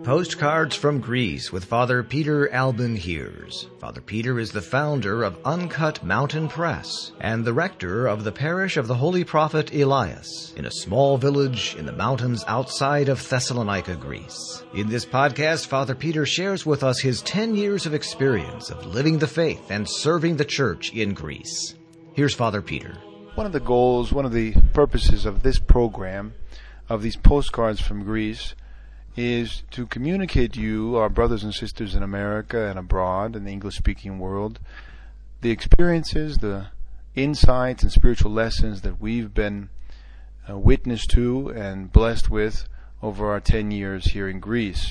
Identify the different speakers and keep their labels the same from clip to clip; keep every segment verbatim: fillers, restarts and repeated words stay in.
Speaker 1: Postcards from Greece with Father Peter Alban Heers. Father Peter is the founder of Uncut Mountain Press and the rector of the parish of the Holy Prophet Elias in a small village in the mountains outside of Thessalonica, Greece. In this podcast, Father Peter shares with us his ten years of experience of living the faith and serving the church in Greece. Here's Father Peter.
Speaker 2: One of the goals, one of the purposes of this program, of these postcards from Greece, is to communicate to you, our brothers and sisters in America and abroad, in the English-speaking world, the experiences, the insights and spiritual lessons that we've been uh, witness to and blessed with over our ten years here in Greece.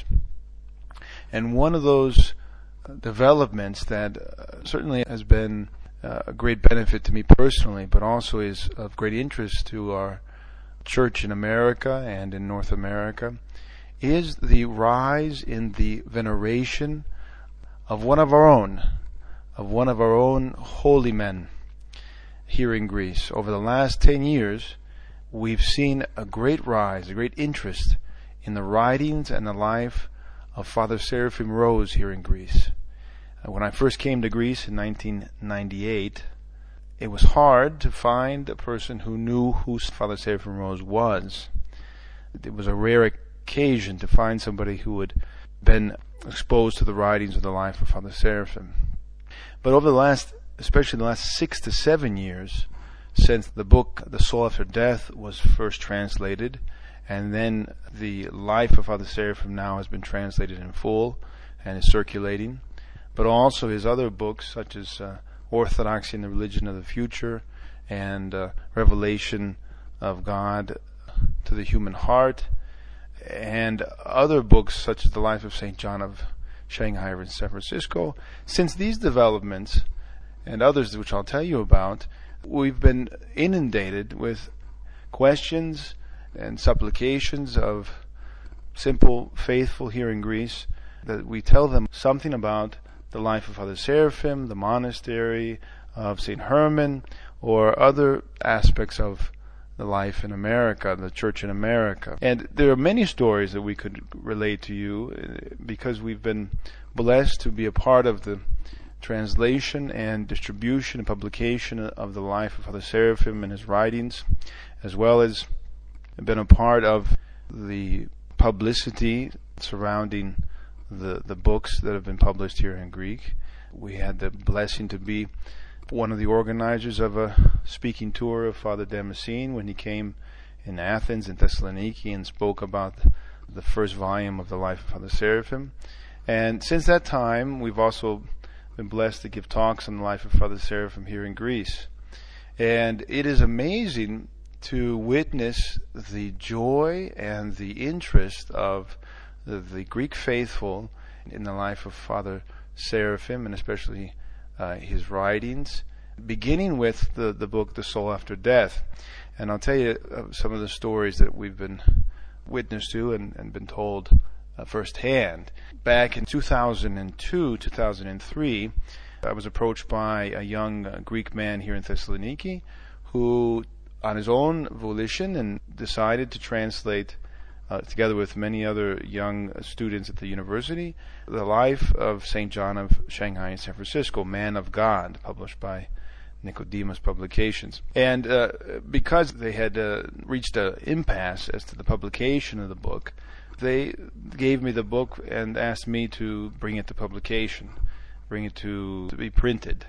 Speaker 2: And one of those developments that uh, certainly has been uh, a great benefit to me personally, but also is of great interest to our church in America and in North America, is the rise in the veneration of one of our own, of one of our own holy men here in Greece. Over the last ten years, we've seen a great rise, a great interest in the writings and the life of Father Seraphim Rose here in Greece. Uh, when I first came to Greece in nineteen ninety-eight, it was hard to find a person who knew who Father Seraphim Rose was. It was a rare occasion to find somebody who had been exposed to the writings of the life of Father Seraphim. But over the last, especially the last six to seven years, since the book The Soul After Death was first translated, and then the life of Father Seraphim now has been translated in full and is circulating, but also his other books such as uh, Orthodoxy and the Religion of the Future and uh, Revelation of God to the Human Heart, and other books such as The Life of Saint John of Shanghai and San Francisco. Since these developments and others which I'll tell you about, we've been inundated with questions and supplications of simple faithful here in Greece that we tell them something about the life of Father Seraphim, the monastery of Saint Herman, or other aspects of the life in America, the church in America. And there are many stories that we could relate to you because we've been blessed to be a part of the translation and distribution and publication of the life of Father Seraphim and his writings, as well as been a part of the publicity surrounding the, the books that have been published here in Greek. We had the blessing to be one of the organizers of a speaking tour of Father Damascene when he came in Athens and Thessaloniki and spoke about the first volume of the life of Father Seraphim. And since that time, we've also been blessed to give talks on the life of Father Seraphim here in Greece. And it is amazing to witness the joy and the interest of the, the Greek faithful in the life of Father Seraphim, and especially Uh, his writings, beginning with the, the book The Soul After Death. And I'll tell you uh, some of the stories that we've been witness to and, and been told uh, firsthand. Back in two thousand two, two thousand three, I was approached by a young uh, Greek man here in Thessaloniki who, on his own volition, and decided to translate Uh, together with many other young uh, students at the university, the life of Saint John of Shanghai and San Francisco, Man of God, published by Nicodemus Publications. And uh, because they had uh, reached an impasse as to the publication of the book, they gave me the book and asked me to bring it to publication, bring it to, to be printed.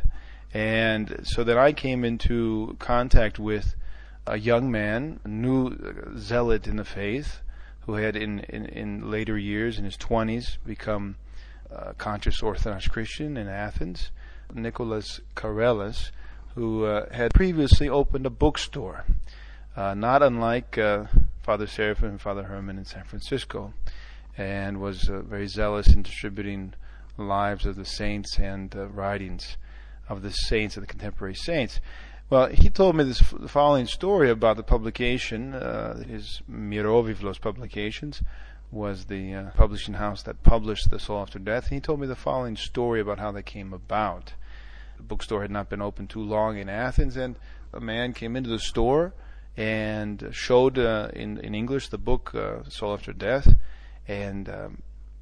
Speaker 2: And so that I came into contact with a young man, a new zealot in the faith, who had in, in, in later years, in his twenties, become a conscious Orthodox Christian in Athens, Nicholas Karelis, who uh, had previously opened a bookstore, uh, not unlike uh, Father Seraphim and Father Herman in San Francisco, and was uh, very zealous in distributing lives of the saints and uh, writings of the saints, of the contemporary saints. Well, he told me this the following story about the publication. Uh, his Mirovivlos Publications was the uh, publishing house that published The Soul After Death. And he told me the following story about how they came about. The bookstore had not been open too long in Athens, and a man came into the store and showed uh, in, in English the book uh, Soul After Death, and um,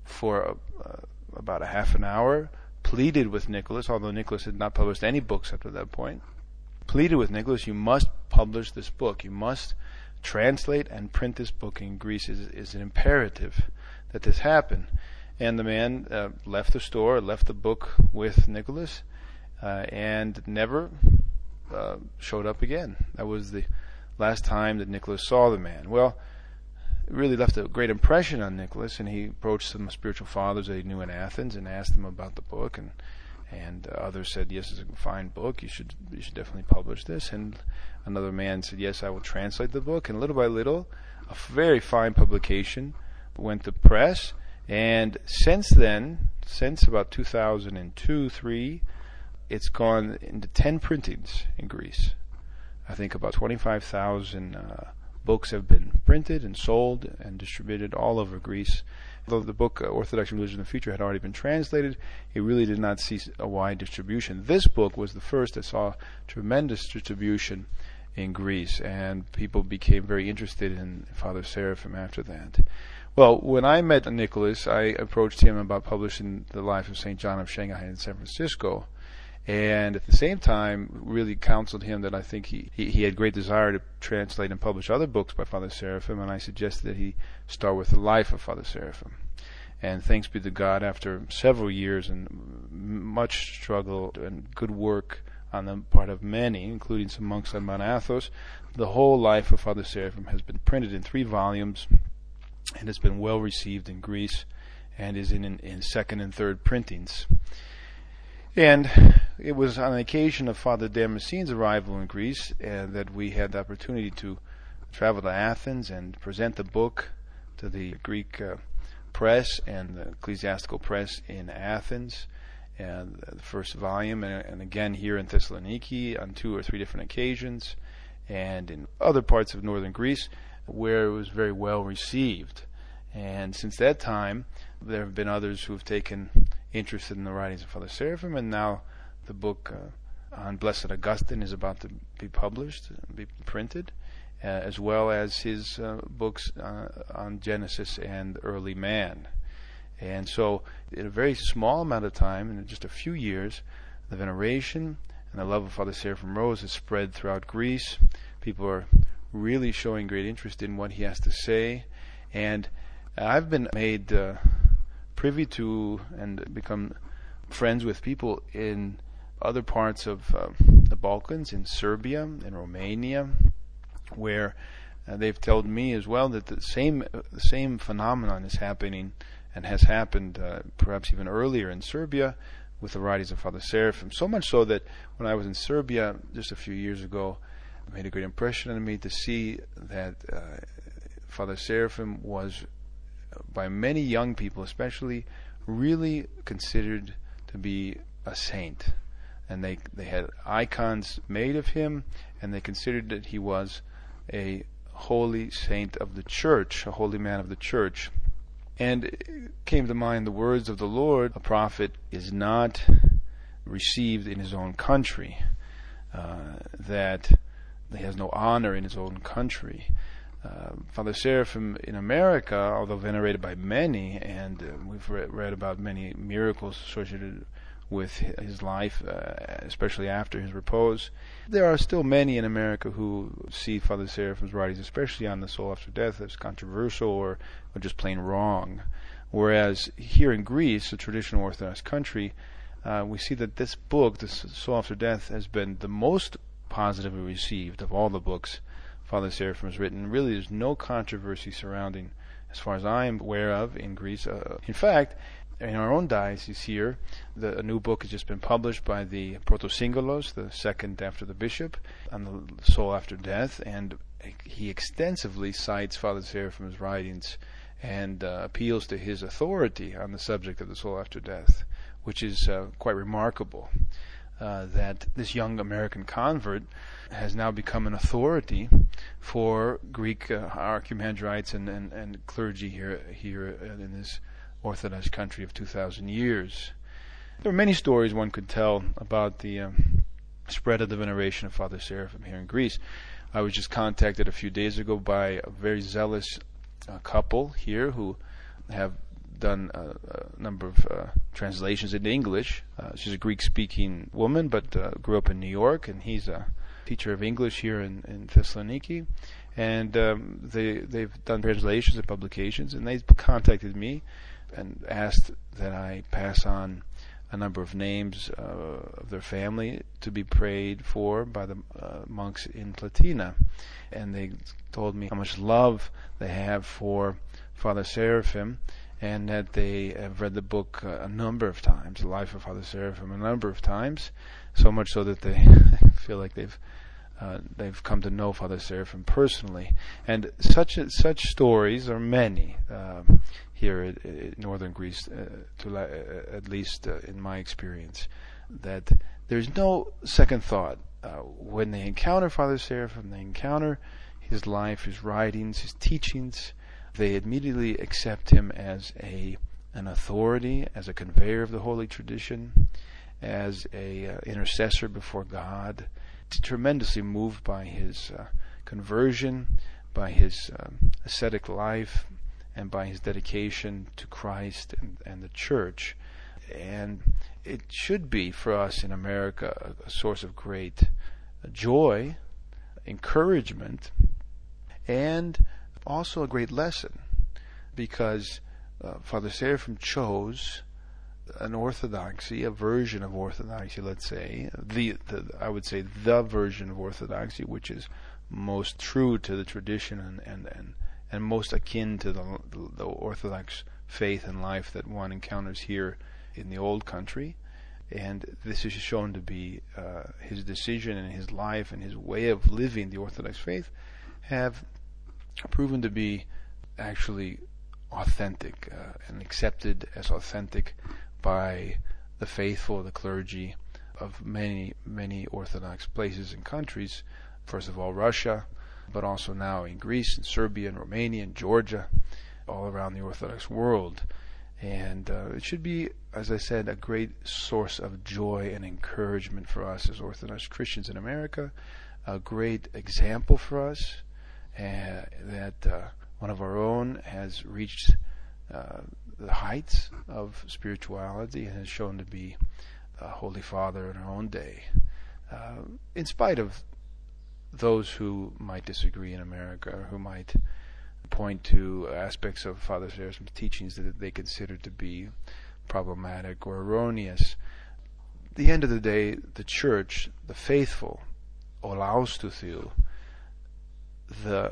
Speaker 2: for uh, about a half an hour, pleaded with Nicholas, although Nicholas had not published any books up to that point, pleaded with Nicholas, you must publish this book. You must translate and print this book in Greece. It is an imperative that this happen. And the man uh, left the store, left the book with Nicholas, uh, and never uh, showed up again. That was the last time that Nicholas saw the man. Well, it really left a great impression on Nicholas, and he approached some spiritual fathers that he knew in Athens and asked them about the book, and and uh, others said, yes, it's a fine book, you should you should definitely publish this. And another man said, yes, I will translate the book. And little by little, a very fine publication went to press, and since then, since about two thousand two, three, it's gone into ten printings in Greece. I think about twenty-five thousand uh, books have been printed and sold and distributed all over Greece. Although the book uh, Orthodox Religion of the Future had already been translated, it really did not see a wide distribution. This book was the first that saw tremendous distribution in Greece, and people became very interested in Father Seraphim after that. Well, when I met Nicholas, I approached him about publishing the life of Saint John of Shanghai in San Francisco, and at the same time really counseled him that I think he, he, he had great desire to translate and publish other books by Father Seraphim, and I suggested that he start with the life of Father Seraphim. And thanks be to God, after several years and much struggle and good work on the part of many, including some monks on Mount Athos, the whole life of Father Seraphim has been printed in three volumes, and has been well received in Greece, and is in, in, in second and third printings. And it was on the occasion of Father Damascene's arrival in Greece uh, that we had the opportunity to travel to Athens and present the book to the Greek uh, press and the ecclesiastical press in Athens, and the first volume, and, and again here in Thessaloniki on two or three different occasions, and in other parts of northern Greece where it was very well received. And since that time, there have been others who have taken interest in the writings of Father Seraphim, and now the book uh, on Blessed Augustine is about to be published, be printed, uh, as well as his uh, books uh, on Genesis and early man. And so, in a very small amount of time, in just a few years, the veneration and the love of Father Seraphim Rose has spread throughout Greece. People are really showing great interest in what he has to say, and I've been made uh, privy to and become friends with people in other parts of uh, the Balkans, in Serbia, in Romania, where uh, they've told me as well that the same uh, the same phenomenon is happening, and has happened uh, perhaps even earlier in Serbia with the writings of Father Seraphim. So much so that when I was in Serbia just a few years ago, it made a great impression on me to see that uh, Father Seraphim was, by many young people especially, really considered to be a saint. And they they had icons made of him, and they considered that he was a holy saint of the church, a holy man of the church. And it came to mind the words of the Lord, a prophet is not received in his own country, uh, that he has no honor in his own country. Uh, Father Seraphim in America, although venerated by many, and uh, we've re- read about many miracles associated with his life, uh, especially after his repose, there are still many in America who see Father Seraphim's writings, especially on the soul after death, as controversial or, or just plain wrong. Whereas here in Greece, a traditional Orthodox country, uh, we see that this book, this Soul After Death, has been the most positively received of all the books Father Seraphim has written. Really, there's no controversy surrounding, as far as I'm aware of, in Greece. Uh, in fact, in our own diocese here, the, a new book has just been published by the Protosyngelos, the second after the bishop, on the soul after death, and he extensively cites Father Seraphim's writings and uh, appeals to his authority on the subject of the soul after death, which is uh, quite remarkable. Uh, that this young American convert has now become an authority for Greek uh, archimandrites and, and, and clergy here here in this Orthodox country of two thousand years. There are many stories one could tell about the um, spread of the veneration of Father Seraphim here in Greece. I was just contacted a few days ago by a very zealous uh, couple here who have done a, a number of uh, translations into English. Uh, she's a Greek-speaking woman, but uh, grew up in New York, and he's a teacher of English here in, in Thessaloniki. And um, they, they've done translations and publications, and they contacted me and asked that I pass on a number of names uh, of their family to be prayed for by the uh, monks in Platina. And they told me how much love they have for Father Seraphim, and that they have read the book uh, a number of times, The Life of Father Seraphim, a number of times, so much so that they feel like they've uh, they've come to know Father Seraphim personally. And such such stories are many uh, here in, in northern Greece, uh, to la- uh, at least uh, in my experience, that there's no second thought. Uh, when they encounter Father Seraphim, they encounter his life, his writings, his teachings, they immediately accept him as a an authority, as a conveyor of the holy tradition, as a uh, intercessor before God, tremendously moved by his uh, conversion, by his um, ascetic life, and by his dedication to Christ and, and the Church. And it should be for us in America a, a source of great joy, encouragement, and also a great lesson, because uh, Father Seraphim chose an orthodoxy, a version of orthodoxy, let's say, the, the I would say the version of orthodoxy, which is most true to the tradition and and, and, and most akin to the, the, the Orthodox faith and life that one encounters here in the old country. And this is shown to be uh, his decision and his life and his way of living the Orthodox faith have proven to be actually authentic uh, and accepted as authentic by the faithful, the clergy of many, many Orthodox places and countries. First of all, Russia, but also now in Greece and Serbia and Romania and Georgia, all around the Orthodox world. And uh, it should be, as I said, a great source of joy and encouragement for us as Orthodox Christians in America, a great example for us uh, that uh, one of our own has reached uh, the heights of spirituality and has shown to be a Holy Father in our own day, uh, in spite of those who might disagree in America, who might point to aspects of Father Seraphim's teachings that they consider to be problematic or erroneous. At the end of the day, the Church, the faithful, allows to feel the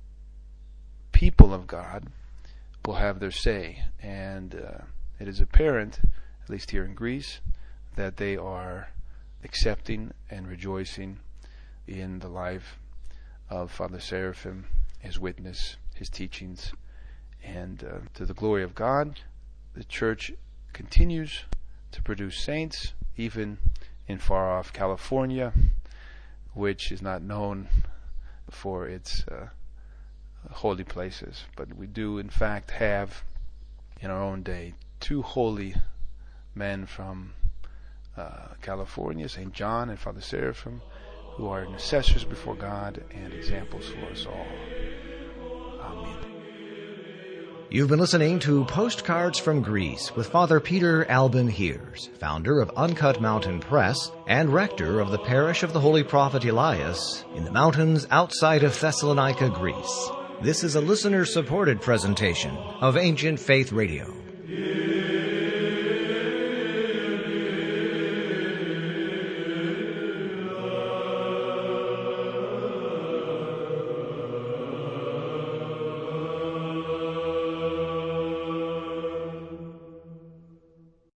Speaker 2: people of God will have their say, and uh, it is apparent, at least here in Greece, that they are accepting and rejoicing in the life of Father Seraphim, his witness, his teachings, and uh, to the glory of God, the Church continues to produce saints, even in far-off California, which is not known for its uh, holy places. But we do, in fact, have in our own day two holy men from uh, California, Saint John and Father Seraphim, who are intercessors before God and examples for us all. Amen.
Speaker 1: You've been listening to Postcards from Greece with Father Peter Albin Heers, founder of Uncut Mountain Press and rector of the parish of the Holy Prophet Elias in the mountains outside of Thessalonica, Greece. This is a listener-supported presentation of Ancient Faith Radio.